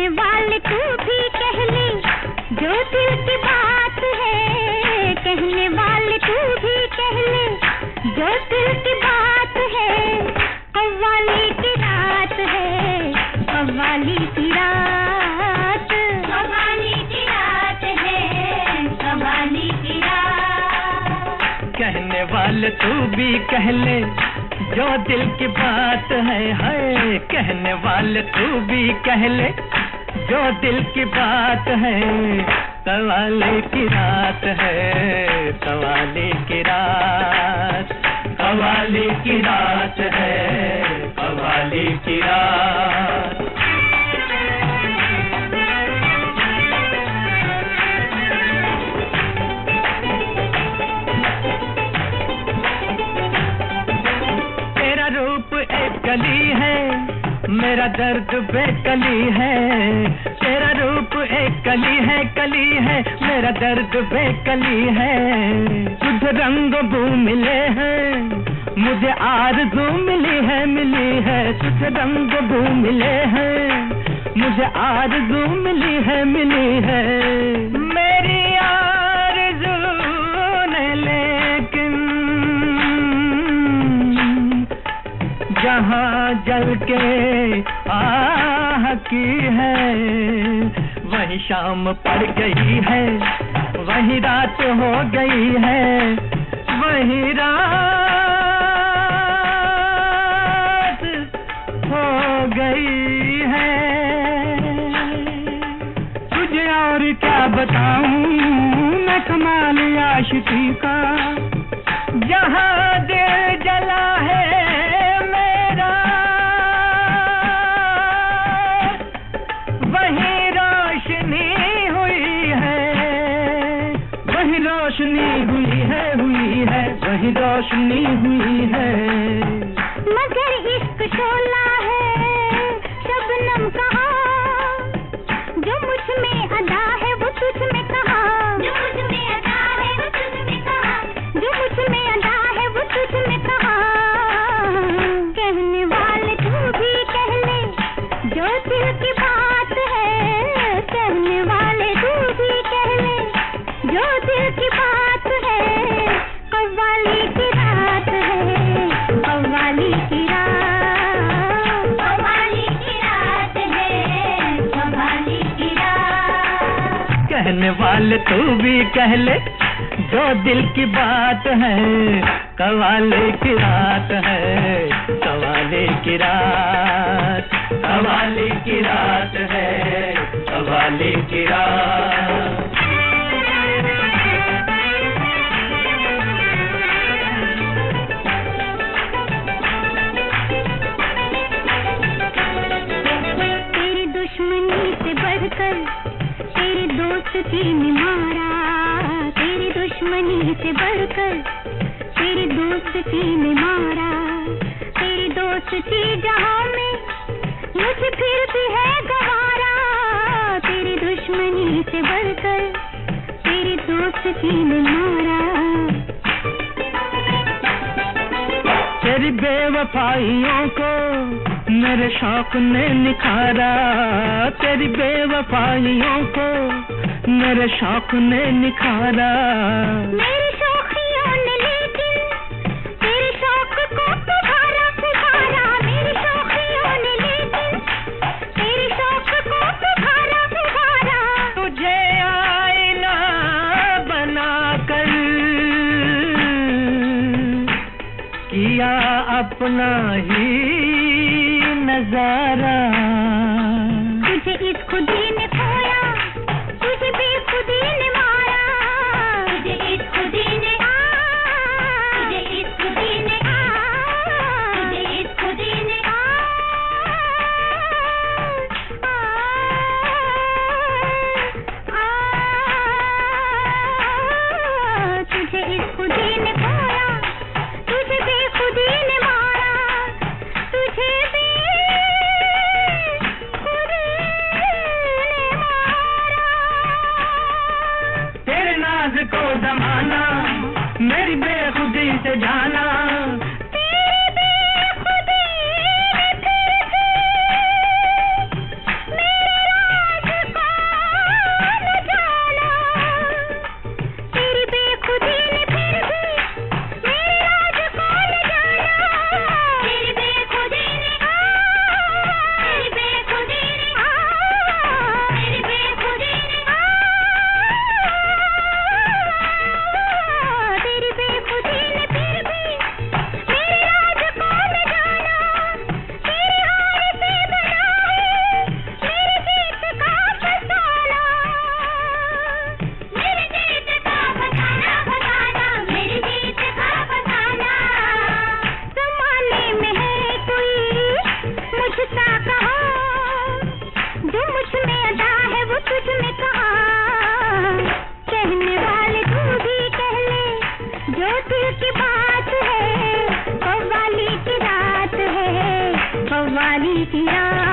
कहने वाले तू भी कह ले जो दिल की बात है, कहने वाले तू भी कह ले जो दिल की बात है। कव्वाली की रात है, कव्वाली की रात, कव्वाली की रात है, कव्वाली की रात। कहने वाले तू भी कह ले जो दिल की बात है, कहने वाले तू भी कह ले जो दिल की बात है। कव्वाली की रात है, कव्वाली की रात, कव्वाली की रात है, कव्वाली की रात। तेरा रूप एक कली है, मेरा दर्द बेकली है। तेरा रूप एक कली है, मेरा दर्द बेकली है। तुझे रंग बू मिले हैं, मुझे आरज़ू मिली है। तुझे रंग बू मिले हैं, मुझे आरज़ू मिली है। मेरी आरज़ू ने लेकिन जहाँ जल के आह की है, वही शाम पड़ गई है, वही रात हो गई है, वही रात हो गई है। तुझे और क्या बताऊं मैं कमाल आशिकी का, जहाँ दिल जला है वही रोशनी हुई है। मगर इश्क शोला है शबनम कहाँ, जो मुझ में अदा है वो तुझ में कहाँ, जो मुझ में अदा है वो तुझ में कहाँ, जो मुझ में अदा है वो तुझ में कहाँ। कहने वाले तू भी कह ले जो दिल की बात है, कहने वाले तू भी कह ले जो दिल की बात है। कव्वाली की रात है, कव्वाली की रात, कव्वाली की रात है, कव्वाली की रात। कहने वाले तू भी कह ले जो दिल की बात है। कव्वाली की रात है, कव्वाली की रात, कव्वाली की रात है, कव्वाली की रात। तेरी दोस्ती ने मारा, तेरी दुश्मनी से बढ़कर तेरी दोस्ती ने मारा। तेरी दोस्ती जहाँ में मुझे फिर भी है गवारा, तेरी दुश्मनी से बढ़कर तेरी दोस्ती ने मारा। तेरी बेवफाइयों को मेरे शौक ने निखारा, तेरी बेवफाइयों को मेरे शौक ने निखारा। मेरी शौकियों ने लेकिन तेरे शौक को पुकारा पुकारा, मेरी शौकियों ने लेकिन तेरे शौक को पुकारा पुकारा। तुझे आईना बनाकर किया अपना ही नजारा। तुझे इस खुदी ने खोया, तुझे बेखुदी ने मारा, तुझे इस खुदी ने तुझे इस खुदी ने तुझे इस खुदी ने तुझे इस खुदी ने खोया, तुझे बेखुदी ने मारा, तुझे किया